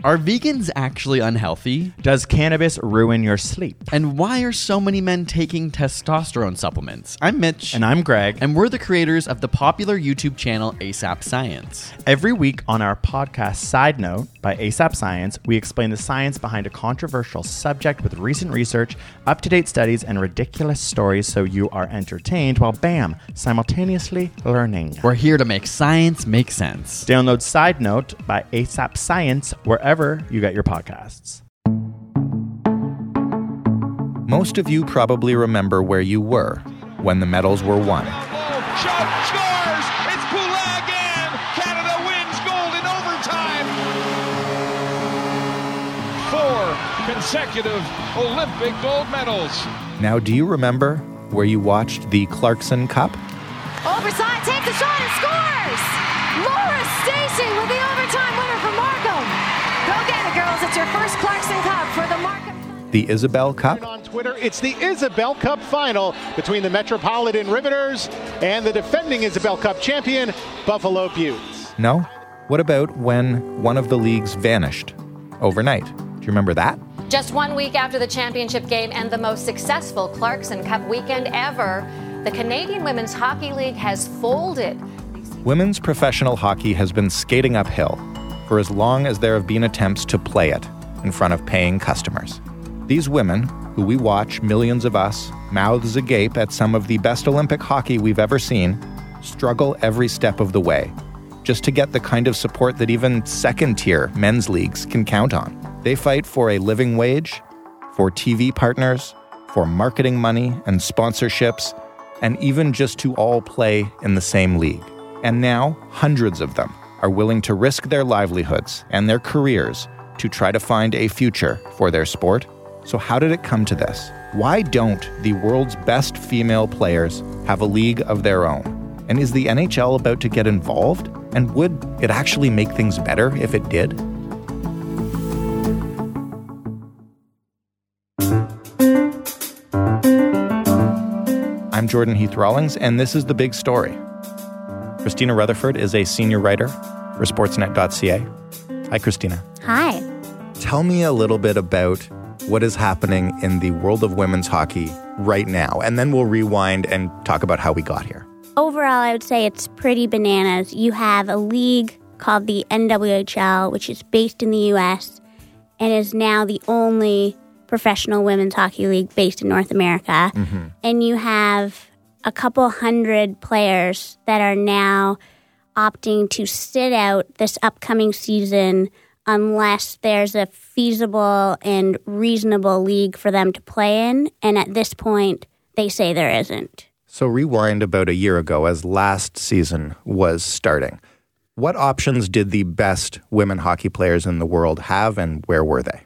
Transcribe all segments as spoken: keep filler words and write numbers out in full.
Are vegans actually unhealthy? Does cannabis ruin your sleep? And why are so many men taking testosterone supplements? I'm Mitch. And I'm Greg. And we're the creators of the popular YouTube channel ASAP Science. Every week on our podcast Side Note by ASAP Science, we explain the science behind a controversial subject with recent research, up-to-date studies, and ridiculous stories so you are entertained while, bam, simultaneously learning. We're here to make science make sense. Download Side Note by ASAP Science wherever you get your podcasts. Most of you probably remember where you were when the medals were won. Choke scores! It's Poulin again! Canada wins gold in overtime! Four consecutive Olympic gold medals. Now, do you remember where you watched the Clarkson Cup? Overside takes a shot and scores! Laura Stacey with the overtime winner for Markham. Go get it, girls. It's your first Clarkson Cup for the Markham. The Isabel Cup? On Twitter, it's the Isabel Cup final between the Metropolitan Riveters and the defending Isabel Cup champion, Buffalo Beauts. No? What about when one of the leagues vanished overnight? Do you remember that? Just one week after the championship game and the most successful Clarkson Cup weekend ever, the Canadian Women's Hockey League has folded. Women's professional hockey has been skating uphill for as long as there have been attempts to play it in front of paying customers. These women, who we watch, millions of us, mouths agape at some of the best Olympic hockey we've ever seen, struggle every step of the way just to get the kind of support that even second-tier men's leagues can count on. They fight for a living wage, for T V partners, for marketing money and sponsorships, and even just to all play in the same league. And now, hundreds of them are willing to risk their livelihoods and their careers to try to find a future for their sport. So how did it come to this? Why don't the world's best female players have a league of their own? And is the N H L about to get involved? And would it actually make things better if it did? I'm Jordan Heath Rawlings, and this is The Big Story. Christina Rutherford is a senior writer for Sportsnet dot c a. Hi, Christina. Hi. Tell me a little bit about what is happening in the world of women's hockey right now, and then we'll rewind and talk about how we got here. Overall, I would say it's pretty bananas. You have a league called the N W H L, which is based in the U S and is now the only professional women's hockey league based in North America. Mm-hmm. And you have a couple hundred players that are now opting to sit out this upcoming season unless there's a feasible and reasonable league for them to play in. And at this point, they say there isn't. So rewind about a year ago as last season was starting. What options did the best women hockey players in the world have, and where were they?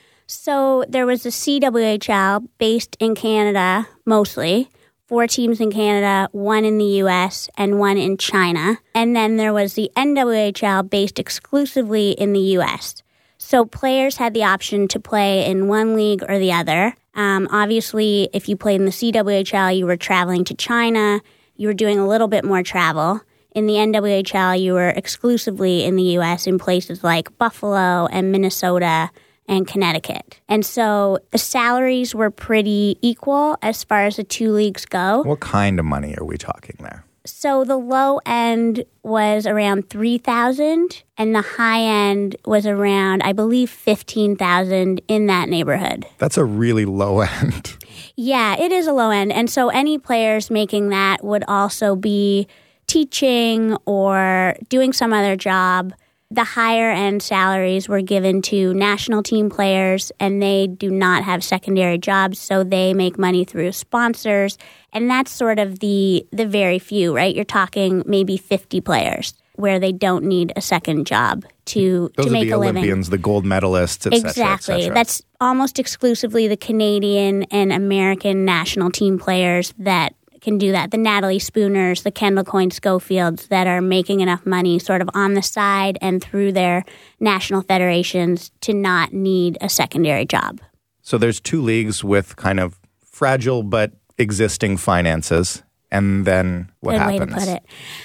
So there was the C W H L based in Canada mostly. Four teams in Canada, one in the U S, and one in China. And then there was the N W H L based exclusively in the U S. So players had the option to play in one league or the other. Um, obviously, if you played in the C W H L, you were traveling to China. You were doing a little bit more travel. In the N W H L, you were exclusively in the U S in places like Buffalo and Minnesota and Connecticut. And so the salaries were pretty equal as far as the two leagues go. What kind of money are we talking there? So the low end was around three thousand dollars and the high end was around, I believe, fifteen thousand dollars in that neighborhood. That's a really low end. Yeah, it is a low end. And so any players making that would also be teaching or doing some other job. The higher end salaries were given to national team players, and they do not have secondary jobs, so they make money through sponsors. And that's sort of the the very few, right? You're talking maybe fifty players where they don't need a second job to, Those to make are a the living. Olympians, the gold medalists, et cetera, exactly. et cetera. That's almost exclusively the Canadian and American national team players that can do that. The Natalie Spooners, the Kendall Coyne Schofields that are making enough money sort of on the side and through their national federations to not need a secondary job. So there's two leagues with kind of fragile but existing finances. And then what Good happens? way to put it.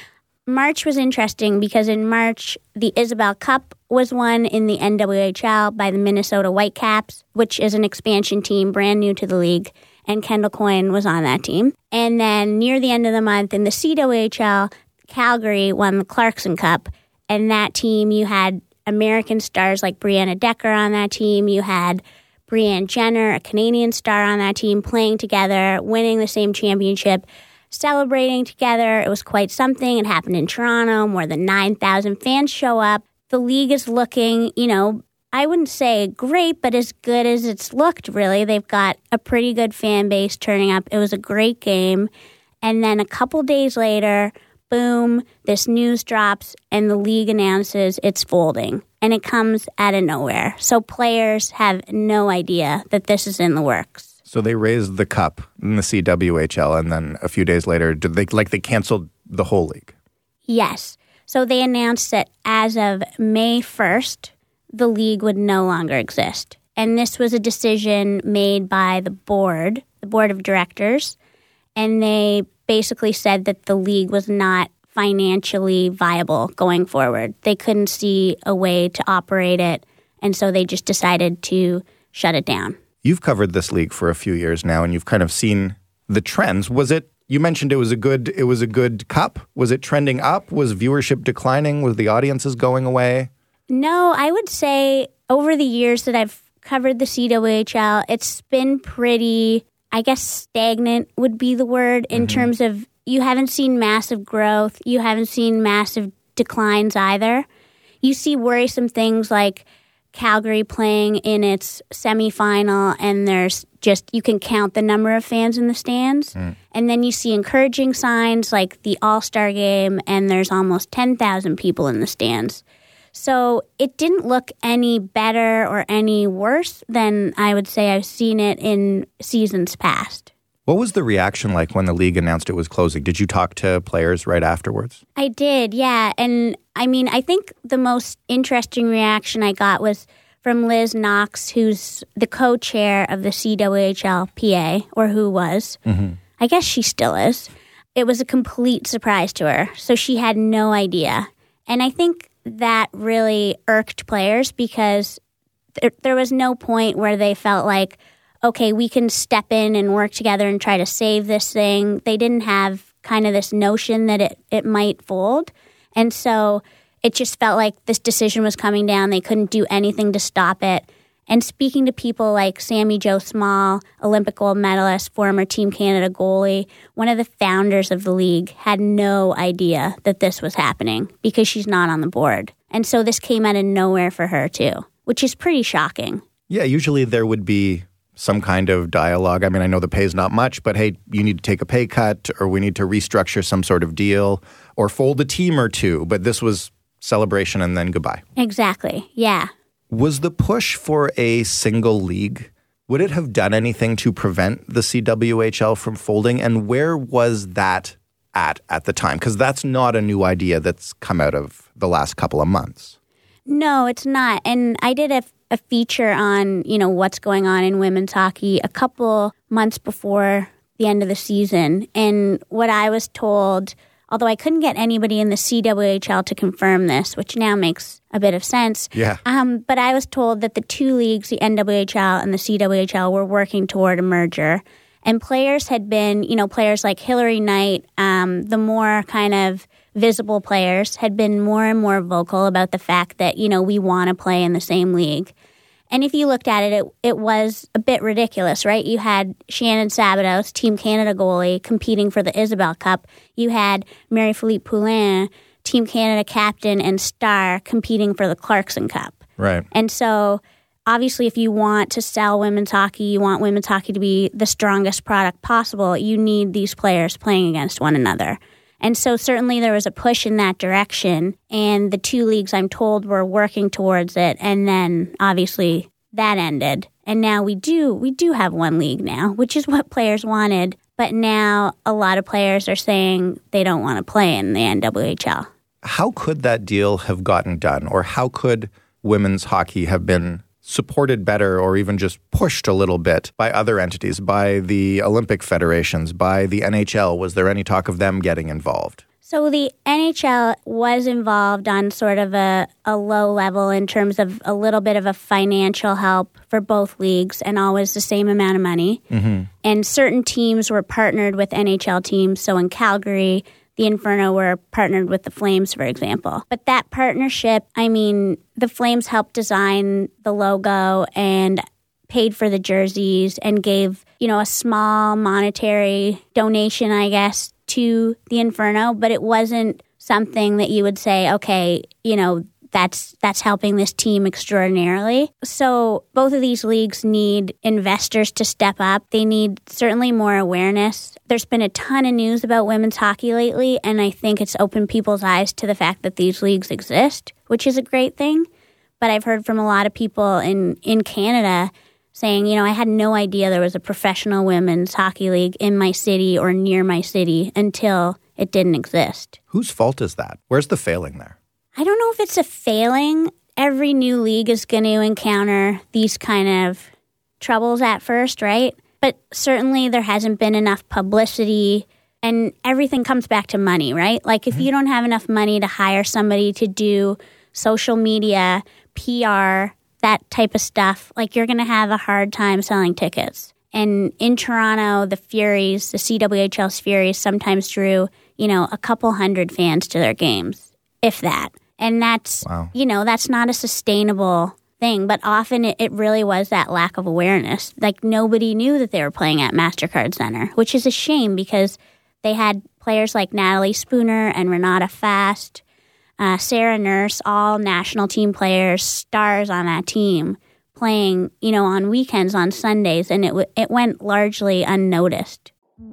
March was interesting because in March, the Isabel Cup was won in the N W H L by the Minnesota Whitecaps, which is an expansion team brand new to the league, and Kendall Coyne was on that team. And then near the end of the month in the C W H L, Calgary won the Clarkson Cup, and that team, you had American stars like Brianna Decker on that team. You had Brianne Jenner, a Canadian star on that team, playing together, winning the same championship, celebrating together. It was quite something. It happened in Toronto. More than nine thousand fans show up. The league is looking, you know, I wouldn't say great, but as good as it's looked, really. They've got a pretty good fan base turning up. It was a great game. And then a couple days later, boom, this news drops and the league announces it's folding. And it comes out of nowhere. So players have no idea that this is in the works. So they raised the cup in the C W H L, and then a few days later, did they like they canceled the whole league? Yes. So they announced that as of May first, the league would no longer exist. And this was a decision made by the board, the board of directors, and they basically said that the league was not financially viable going forward. They couldn't see a way to operate it, and so they just decided to shut it down. You've covered this league for a few years now, and you've kind of seen the trends. Was it, you mentioned it was a good, it was a good cup. Was it trending up? Was viewership declining? Was the audiences going away? No, I would say over the years that I've covered the C W H L, it's been pretty, I guess stagnant would be the word in mm-hmm. terms of you haven't seen massive growth. You haven't seen massive declines either. You see worrisome things like Calgary playing in its semifinal, and there's just, you can count the number of fans in the stands. Mm. And then you see encouraging signs like the All-Star game, and there's almost ten thousand people in the stands. So it didn't look any better or any worse than I would say I've seen it in seasons past. What was the reaction like when the league announced it was closing? Did you talk to players right afterwards? I did, yeah. And I mean, I think the most interesting reaction I got was from Liz Knox, who's the co-chair of the C W H L P A, or who was. Mm-hmm. I guess she still is. It was a complete surprise to her, so she had no idea. And I think that really irked players because there, there was no point where they felt like, okay, we can step in and work together and try to save this thing. They didn't have kind of this notion that it, it might fold. And so it just felt like this decision was coming down. They couldn't do anything to stop it. And speaking to people like Sammy Jo Small, Olympic gold medalist, former Team Canada goalie, one of the founders of the league, had no idea that this was happening because she's not on the board. And so this came out of nowhere for her too, which is pretty shocking. Yeah, usually there would be some kind of dialogue. I mean, I know the pay's not much, but hey, you need to take a pay cut, or we need to restructure some sort of deal, or fold a team or two. But this was celebration and then goodbye. Exactly, yeah. Was the push for a single league, would it have done anything to prevent the C W H L from folding? And where was that at at the time? Because that's not a new idea that's come out of the last couple of months. No, it's not. And I did a a feature on, you know, what's going on in women's hockey a couple months before the end of the season. And what I was told, although I couldn't get anybody in the C W H L to confirm this, which now makes a bit of sense. Yeah. Um, but I was told that the two leagues, the N W H L and the C W H L, were working toward a merger. And players had been, you know, players like Hillary Knight, um, the more kind of visible players, had been more and more vocal about the fact that, you know, we want to play in the same league. And if you looked at it, it, it was a bit ridiculous, right? You had Shannon Sabados, Team Canada goalie, competing for the Isabel Cup. You had Marie-Philippe Poulin, Team Canada captain and star, competing for the Clarkson Cup. Right. And so obviously, if you want to sell women's hockey, you want women's hockey to be the strongest product possible, you need these players playing against one another. And so certainly there was a push in that direction, and the two leagues, I'm told, were working towards it. And then obviously that ended. And now we do we do have one league now, which is what players wanted. But now a lot of players are saying they don't want to play in the N W H L. How could that deal have gotten done? Or how could women's hockey have been supported better, or even just pushed a little bit by other entities, by the Olympic federations, by the N H L? Was there any talk of them getting involved? So the N H L was involved on sort of a, a low level in terms of a little bit of a financial help for both leagues and always the same amount of money. Mm-hmm. And certain teams were partnered with N H L teams. So in Calgary, the Inferno were partnered with the Flames, for example. But that partnership, I mean, the Flames helped design the logo and paid for the jerseys and gave, you know, a small monetary donation, I guess, to the Inferno, but it wasn't something that you would say, okay, you know, that's that's helping this team extraordinarily. So both of these leagues need investors to step up. They need certainly more awareness. There's been a ton of news about women's hockey lately, and I think it's opened people's eyes to the fact that these leagues exist, which is a great thing. But I've heard from a lot of people in, in Canada saying, you know, I had no idea there was a professional women's hockey league in my city or near my city until it didn't exist. Whose fault is that? Where's the failing there? I don't know if it's a failing. Every new league is going to encounter these kind of troubles at first, right? But certainly there hasn't been enough publicity, and everything comes back to money, right? Like if mm-hmm. you don't have enough money to hire somebody to do social media, P R, that type of stuff, like you're going to have a hard time selling tickets. And in Toronto, the Furies, the C W H L's Furies sometimes drew, you know, a couple hundred fans to their games, if that. And that's, wow. you know, that's not a sustainable thing. But often it, it really was that lack of awareness. Like nobody knew that they were playing at MasterCard Center, which is a shame because they had players like Natalie Spooner and Renata Fast, Uh, Sarah Nurse, all national team players, stars on that team, playing, you know, on weekends, on Sundays, and it w- it went largely unnoticed.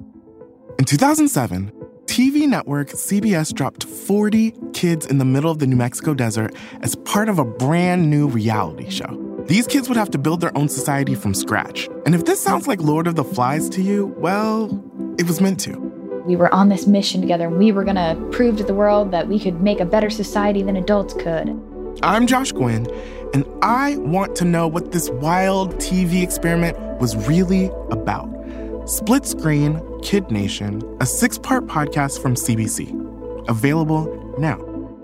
In two thousand seven, T V network C B S dropped forty kids in the middle of the New Mexico desert as part of a brand new reality show. These kids would have to build their own society from scratch. And if this sounds like Lord of the Flies to you, well, it was meant to. We were on this mission together, and we were going to prove to the world that we could make a better society than adults could. I'm Josh Gwynn, and I want to know what this wild T V experiment was really about. Split Screen, Kid Nation, a six-part podcast from C B C. Available now.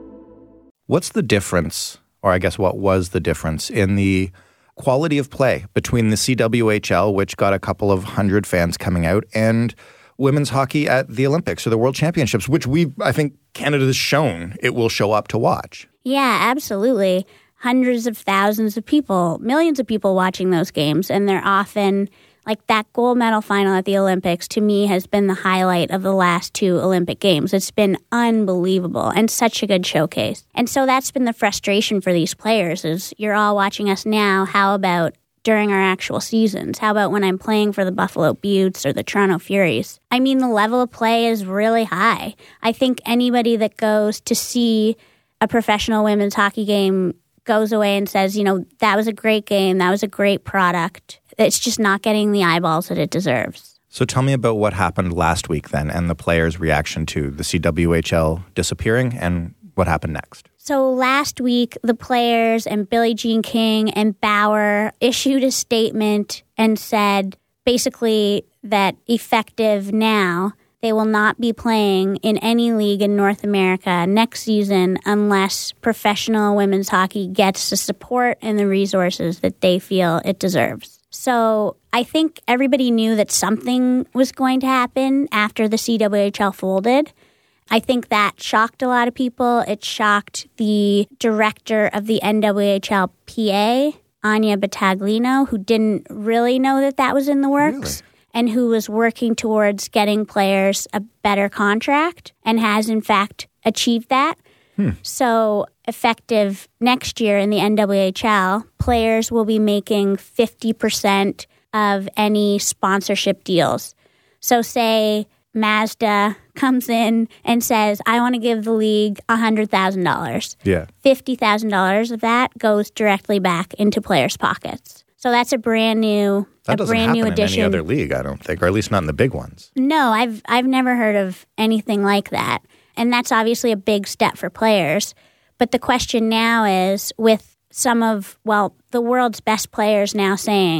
What's the difference, or I guess what was the difference, in the quality of play between the C W H L, which got a couple of hundred fans coming out, and women's hockey at the Olympics or the World Championships, which we, I think Canada has shown it will show up to watch? Yeah, absolutely. Hundreds of thousands of people, millions of people watching those games, and they're often, like that gold medal final at the Olympics, to me, has been the highlight of the last two Olympic Games. It's been unbelievable and such a good showcase. And so that's been the frustration for these players is you're all watching us now. How about during our actual seasons? How about when I'm playing for the Buffalo Beauts or the Toronto Furies? I mean, the level of play is really high. I think anybody that goes to see a professional women's hockey game goes away and says, you know, that was a great game. That was a great product. It's just not getting the eyeballs that it deserves. So tell me about what happened last week then and the players' reaction to the C W H L disappearing and what happened next. So last week, the players and Billie Jean King and Bauer issued a statement and said basically that effective now, they will not be playing in any league in North America next season unless professional women's hockey gets the support and the resources that they feel it deserves. So I think everybody knew that something was going to happen after the C W H L folded. I think that shocked a lot of people. It shocked the director of the N W H L P A, Anya Battaglino, who didn't really know that that was in the works. Really? And who was working towards getting players a better contract and has, in fact, achieved that. Hmm. So effective next year in the N W H L, players will be making fifty percent of any sponsorship deals. So say Mazda comes in and says, I want to give the league one hundred thousand dollars. Yeah. fifty thousand dollars of that goes directly back into players' pockets. So that's a brand new That a doesn't brand happen new addition. in any other league, I don't think, or at least not in the big ones. No, I've I've never heard of anything like that. And that's obviously a big step for players. But the question now is, with some of, well, the world's best players now saying,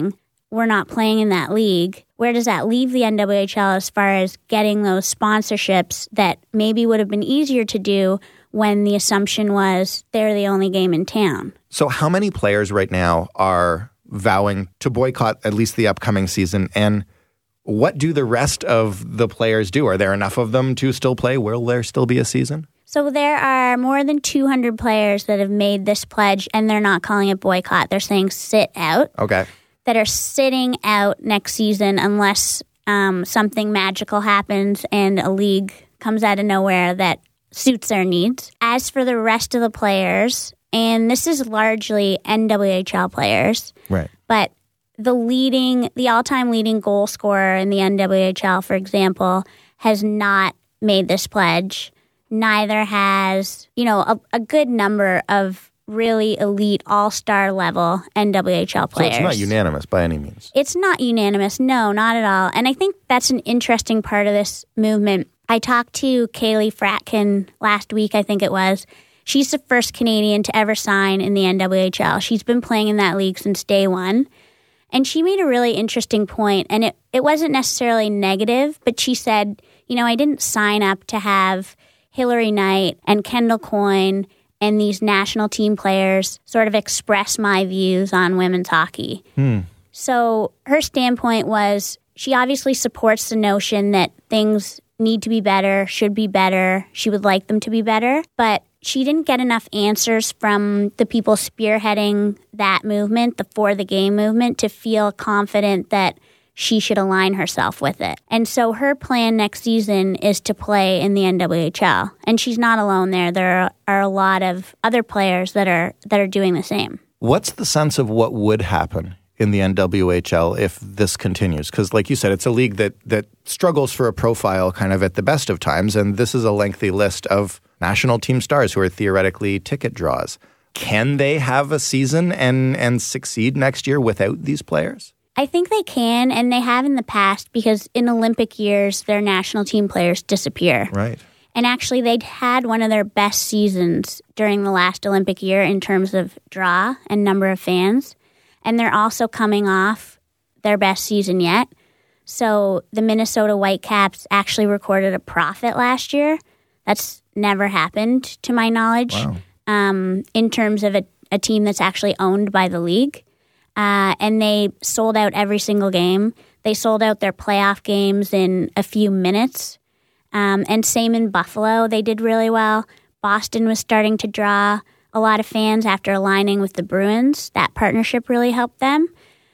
were not playing in that league, where does that leave the N W H L as far as getting those sponsorships that maybe would have been easier to do when the assumption was they're the only game in town? So how many players right now are vowing to boycott at least the upcoming season? And what do the rest of the players do? Are there enough of them to still play? Will there still be a season? So there are more than two hundred players that have made this pledge, and they're not calling it boycott. They're saying sit out. Okay. That are sitting out next season unless um, something magical happens and a league comes out of nowhere that suits their needs. As for the rest of the players, and this is largely N W H L players, right? But the leading, the all-time leading goal scorer in the N W H L, for example, has not made this pledge. Neither has, you know, a, a good number of really elite all-star level N W H L players. So it's not unanimous by any means. It's not unanimous. No, not at all. And I think that's an interesting part of this movement. I talked to Kaylee Fratkin last week, I think it was. She's the first Canadian to ever sign in the N W H L. She's been playing in that league since day one. And she made a really interesting point, and it, it wasn't necessarily negative, but she said, you know, I didn't sign up to have Hillary Knight and Kendall Coyne and these national team players sort of express my views on women's hockey. Hmm. So her standpoint was she obviously supports the notion that things need to be better, should be better. She would like them to be better. But she didn't get enough answers from the people spearheading that movement, the For the Game movement, to feel confident that she should align herself with it. And so her plan next season is to play in the N W H L. And she's not alone there. There are, are a lot of other players that are that are doing the same. What's the sense of what would happen in the N W H L if this continues? Because like you said, it's a league that that struggles for a profile kind of at the best of times. And this is a lengthy list of national team stars who are theoretically ticket draws. Can they have a season and, and succeed next year without these players? I think they can, and they have in the past, because in Olympic years, their national team players disappear. Right. And actually, they'd had one of their best seasons during the last Olympic year in terms of draw and number of fans. And they're also coming off their best season yet. So the Minnesota Whitecaps actually recorded a profit last year. That's never happened, to my knowledge, wow. um, in terms of a, a team that's actually owned by the league. Uh, and they sold out every single game. They sold out their playoff games in a few minutes. Um, and same in Buffalo. They did really well. Boston was starting to draw a lot of fans after aligning with the Bruins. That partnership really helped them.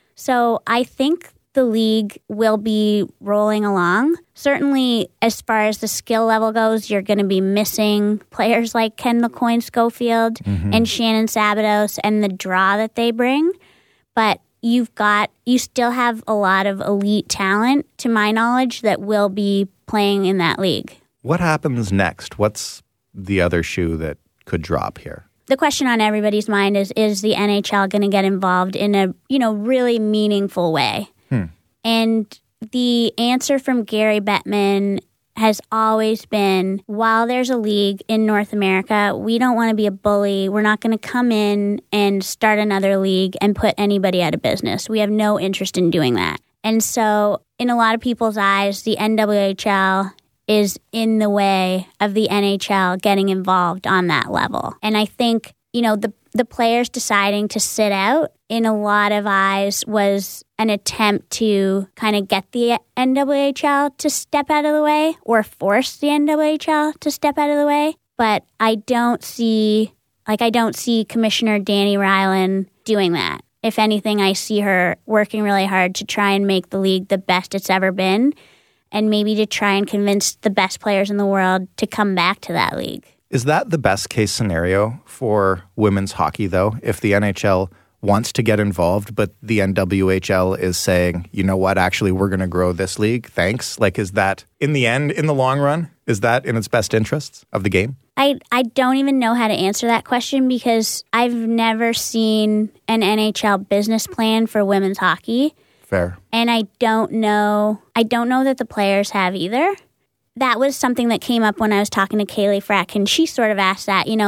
So I think the league will be rolling along. Certainly, as far as the skill level goes, you're going to be missing players like Kendall Coyne Schofield mm-hmm. and Shannon Sabados and the draw that they bring. But you've got, you still have a lot of elite talent, to my knowledge, that will be playing in that league. What happens next? What's the other shoe that could drop here? The question on everybody's mind is, is the N H L going to get involved in a, you know, really meaningful way? Hmm. And the answer from Gary Bettman has always been, while there's a league in North America, we don't want to be a bully. We're not going to come in and start another league and put anybody out of business. We have no interest in doing that. And so in a lot of people's eyes, the N W H L is in the way of the N H L getting involved on that level. And I think, you know, the the players deciding to sit out, in a lot of eyes, was an attempt to kind of get the N W H L to step out of the way, or force the N W H L to step out of the way. But I don't see, like, I don't see Commissioner Danny Rylan doing that. If anything, I see her working really hard to try and make the league the best it's ever been, and maybe to try and convince the best players in the world to come back to that league. Is that the best case scenario for women's hockey, though? If the N H L wants to get involved, but the N W H L is saying, you know what, actually, we're going to grow this league. Thanks. Like, is that, in the end, in the long run, is that in its best interests of the game? I, I don't even know how to answer that question, because I've never seen an N H L business plan for women's hockey. Fair. And I don't know, I don't know that the players have either. That was something that came up when I was talking to Kaylee Fratkin. She sort of asked that, you know,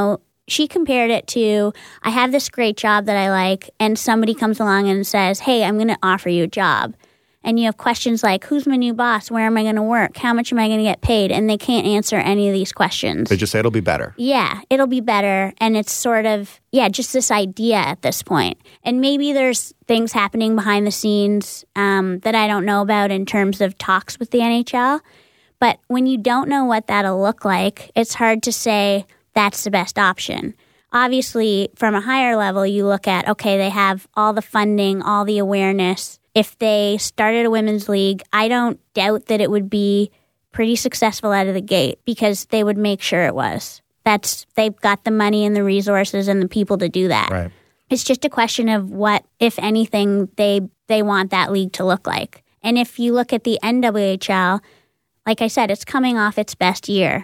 she compared it to, I have this great job that I like, and somebody comes along and says, hey, I'm going to offer you a job. And you have questions like, who's my new boss? Where am I going to work? How much am I going to get paid? And they can't answer any of these questions. They just say it'll be better. Yeah, it'll be better. And it's sort of, yeah, just this idea at this point. And maybe there's things happening behind the scenes um, that I don't know about in terms of talks with the N H L. But when you don't know what that'll look like, it's hard to say that's the best option. Obviously, from a higher level, you look at, okay, they have all the funding, all the awareness. If they started a women's league, I don't doubt that it would be pretty successful out of the gate because they would make sure it was. That's they've got the money and the resources and the people to do that. Right. It's just a question of what, if anything, they they want that league to look like. And if you look at the N W H L, like I said, it's coming off its best year.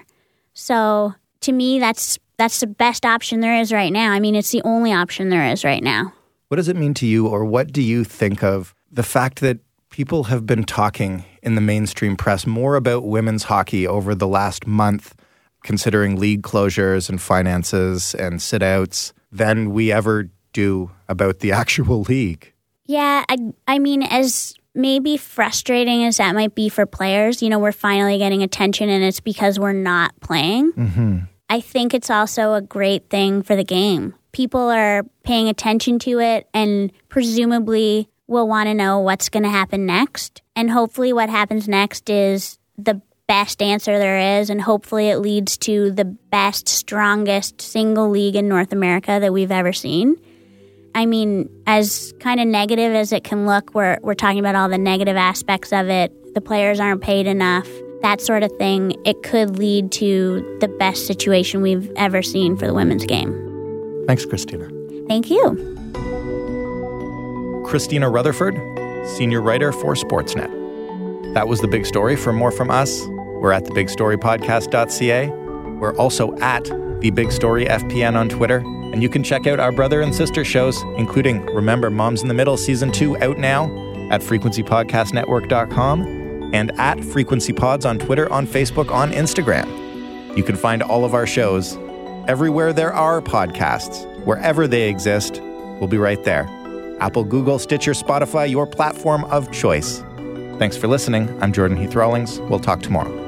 So to me, that's that's the best option there is right now. I mean, it's the only option there is right now. What does it mean to you, or what do you think of the fact that people have been talking in the mainstream press more about women's hockey over the last month, considering league closures and finances and sit-outs, than we ever do about the actual league? Yeah, I, I mean, as maybe frustrating as that might be for players, you know, we're finally getting attention and it's because we're not playing. Mm-hmm. I think it's also a great thing for the game. People are paying attention to it and presumably will want to know what's going to happen next. And hopefully what happens next is the best answer there is, and hopefully it leads to the best, strongest single league in North America that we've ever seen. I mean, as kind of negative as it can look, we're, we're talking about all the negative aspects of it. The players aren't paid enough, that sort of thing. It could lead to the best situation we've ever seen for the women's game. Thanks, Christina. Thank you. Christina Rutherford, senior writer for Sportsnet. That was The Big Story. For more from us, we're at the big story podcast dot c a. We're also at The Big Story F P N on Twitter. And you can check out our brother and sister shows, including Remember Moms in the Middle Season two out now at frequency podcast network dot com and at Frequency Pods on Twitter, on Facebook, on Instagram. You can find all of our shows everywhere there are podcasts. Wherever they exist, we'll be right there. Apple, Google, Stitcher, Spotify, your platform of choice. Thanks for listening. I'm Jordan Heath Rawlings. We'll talk tomorrow.